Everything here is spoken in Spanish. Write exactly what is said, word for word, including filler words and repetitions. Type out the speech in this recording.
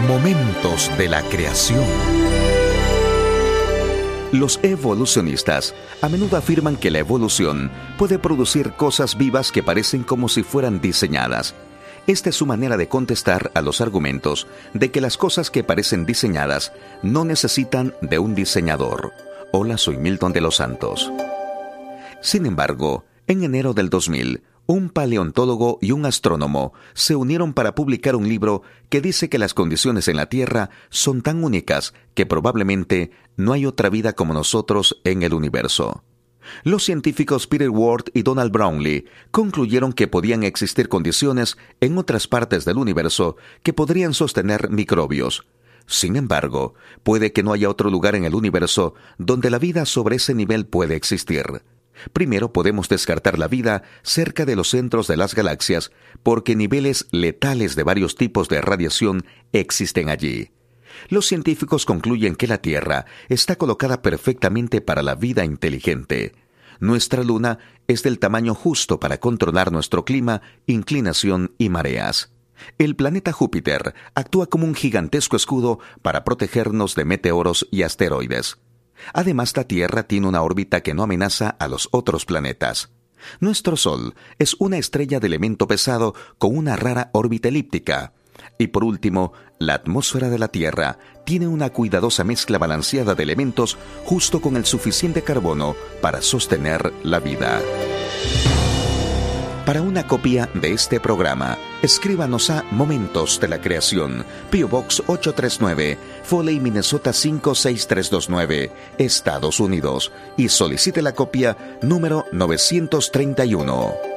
Momentos de la creación. Los evolucionistas a menudo afirman que la evolución puede producir cosas vivas que parecen como si fueran diseñadas. Esta es su manera de contestar a los argumentos de que las cosas que parecen diseñadas no necesitan de un diseñador. Hola, soy Milton de los Santos. Sin embargo, en enero del dos mil, un paleontólogo y un astrónomo se unieron para publicar un libro que dice que las condiciones en la Tierra son tan únicas que probablemente no hay otra vida como nosotros en el universo. Los científicos Peter Ward y Donald Brownlee concluyeron que podían existir condiciones en otras partes del universo que podrían sostener microbios. Sin embargo, puede que no haya otro lugar en el universo donde la vida sobre ese nivel puede existir. Primero podemos descartar la vida cerca de los centros de las galaxias porque niveles letales de varios tipos de radiación existen allí. Los científicos concluyen que la Tierra está colocada perfectamente para la vida inteligente. Nuestra Luna es del tamaño justo para controlar nuestro clima, inclinación y mareas. El planeta Júpiter actúa como un gigantesco escudo para protegernos de meteoros y asteroides. Además, la Tierra tiene una órbita que no amenaza a los otros planetas. Nuestro Sol es una estrella de elemento pesado con una rara órbita elíptica. Y por último, la atmósfera de la Tierra tiene una cuidadosa mezcla balanceada de elementos justo con el suficiente carbono para sostener la vida. Para una copia de este programa, escríbanos a Momentos de la Creación, P O Box ocho tres nueve, Foley, Minnesota cinco seis tres dos nueve, Estados Unidos, y solicite la copia número novecientos treinta y uno.